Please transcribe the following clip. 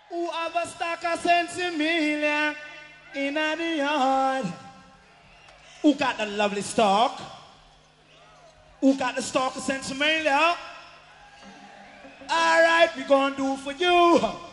Who have a stock of sensimilia in the yard? Who got the lovely stock? Who got the stock of sensimilia? All right, we gonna do for you.